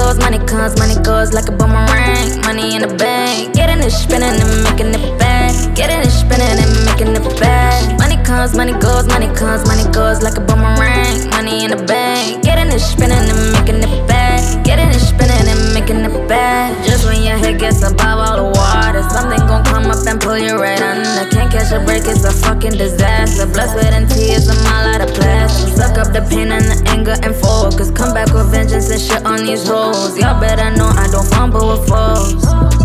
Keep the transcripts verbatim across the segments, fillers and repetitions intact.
goes, money comes, money goes like a boomerang. Money in the bank, getting it, spinning and making it back. Getting it, spinning and making it back. Money comes, money goes, money comes, money goes like a boomerang. Money in the bank, getting it, spinning and making it back. Getting it, spinning and making it back. Just when your head gets above all the water, something gon' come up and pull you right under. Can't catch a break, it's a fucking disaster. Blood, sweat, and tears, I'm all out of plastic. Suck up the pain and the anger and focus. Come back with vengeance and shit on these hoes. Y'all better know I don't fumble with foes.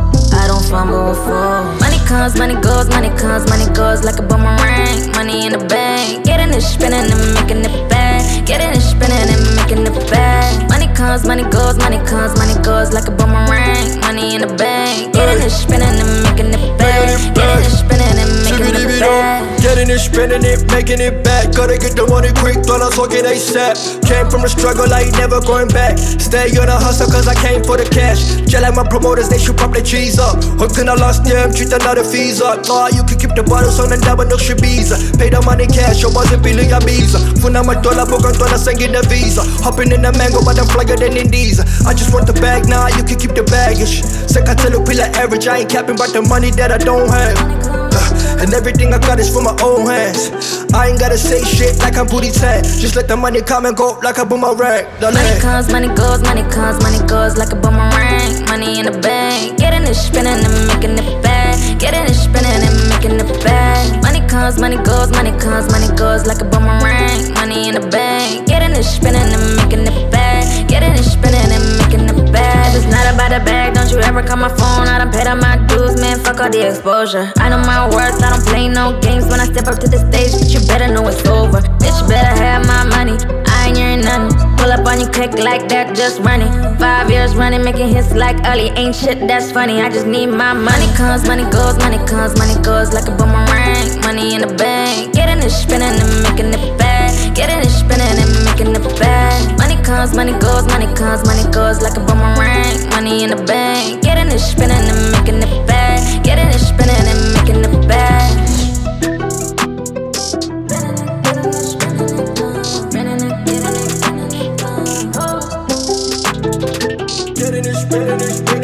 I don't fumble with foes. Money comes, money goes, money comes, money goes like a boomerang. Money in the bank, getting it, spinning and making it back. Getting it, spinning and making it back. Money comes, money goes, money comes, money goes like a boomerang. Money in the bank, getting it, spinning and making it back. Getting it, spinning and making it back. Getting it, spinning it, making it back. Gotta get the money quick, thought I was talking ASAP. Came from the struggle, I ain't never going back. Stay on the hustle cause I came for the cash. Just like my promoters, they shoot up the cheese up. Until I lost them, treat another fees up. Thought you could keep the bottles on the double no shibiza. Pay the money cash, I wasn't feeling a visa. Funa matola bogan tola singing the visa. Hopping in the mango, but I'm flyer than Indies. I just want the bag, now nah, you can keep the baggage. Secatelo pila average, I ain't capping about the money that I don't have. Uh, and everything I got is from my own hands. I ain't gotta say shit like I'm booty tan. Just let the money come and go like a boomerang. Money comes, money goes, money comes, money goes like a boomerang. Money in the bank, getting it, spinning and making it back. Getting it, spinning and making it back. Money comes, money goes, money comes, money goes like a boomerang. Money in the bank, getting it, spinning and making it back. Getting it, spinning and making it back. It's not about the bag, don't you ever call my phone. I done paid all my dues, man, fuck all the exposure. I know my worth, I don't play no games. When I step up to the stage, but you better know it's over. Bitch, you better have my money, I ain't hearing nothing. Pull up on you quick like that, just running. Five years running, making hits like Ali. Ain't shit that's funny, I just need my money. Comes, money goes, money comes, money goes like a boomerang. Money in the bank, getting it, spinning and making it back. Getting it, spinning and making it back. Money comes, money goes, money comes, money goes like a boomerang. Money in the bank, getting it, spinning and making it back. Getting it, spinning and making it back. Getting it, spinning it, spinning